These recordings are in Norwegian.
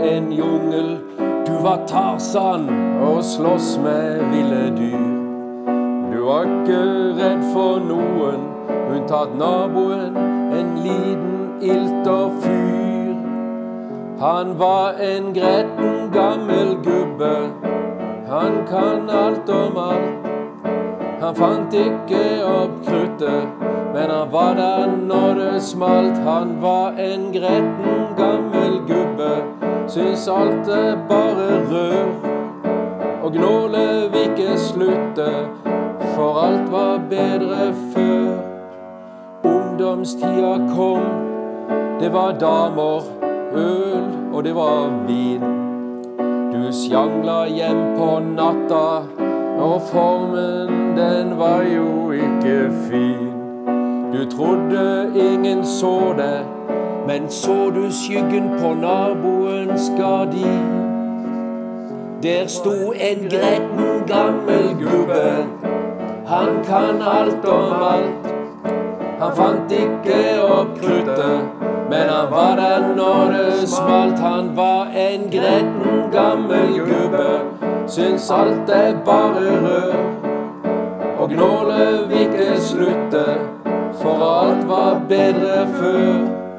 en jungel. Du var Tarzan og slåss med ville dyr. Du var ikke redd for noen, unntatt naboen, en liten ilt og fyr. Han var en gretten gammel gubbe, han kan alt om alt. Han fant ikke opp kruttet, men han var der når det smalt. Han var en gretten gammel gubbe, syns alt er bare rør. Og gnålet vil ikke slutte, for alt var bedre før. Ungdomstida kom, det var damer, øl og det var vin. Du sjangla hjem på natta, og formen den var jo ikke fin. Du trodde ingen så det, men så du skyggen på naboens gardin? Der sto en gretten gammel gubbe, han kan alt om alt. Han fant ikke opp kruttet, men han var der når det smalt. Han var en gretten gammel gubbe, syns alt er bare rør. Og gnålet vil ikke slutte, for alt var bedre før.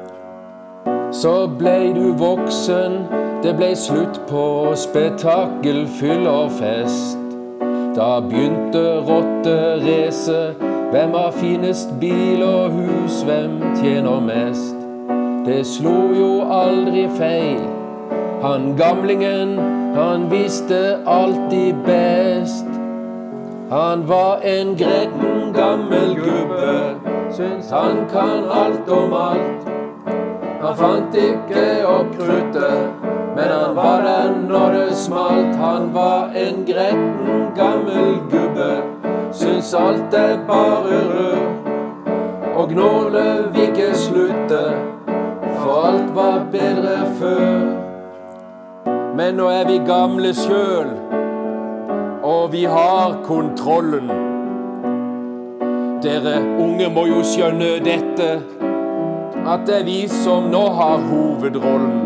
Så blei du voksen, det blei slutt på spetakkel, fyll og fest. Da begynte rotteracet, hvem har finest bil og hus, hvem tjener mest? Det slo jo aldri feil, han gamlingen, han visste alltid best. Han var en gretten gammel gubbe, syns han kan alt om alt. Han fant ikke opp kruttet, men han var der når det smalt. Han var en gretten gammel gubbe, syns alt er bare rør. Og gnålet vil ikke slutte, for alt var bedre før. Men nå er vi gamle sjøl, og vi har kontrollen. Dere unge må jo skjønne dette, at det er vi som nå har hovedrollen.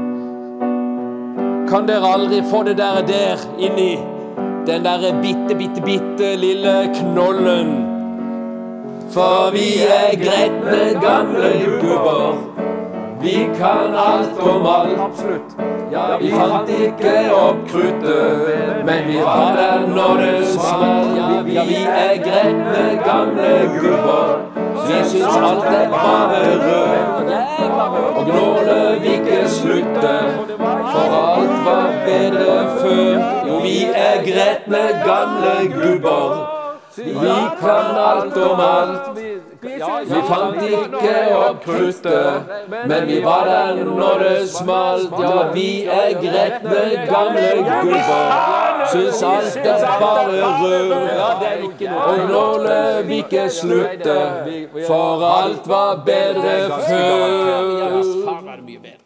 Kan dere aldri få det der inni den der bitte lille knollen? For vi er gretne gamle gubber, vi kan alt om alt. Absolutt. Ja, vi fant ikke opp kruttet, men vi var der når det smalt. Ja, vi er gretne gamle gubber, vi syns alt er bare rød. Og gnålet vil ikke slutte, for alt var bedre før. Jo, vi er gretne gamle gubber, vi kan alt om alt. Vi fant ikke opp kruttet, men vi var der når det smalt. Ja, vi er gretne gamle gubber, syns alt er bare rød. Og gnålet vil ikke slutte, for alt var bedre før.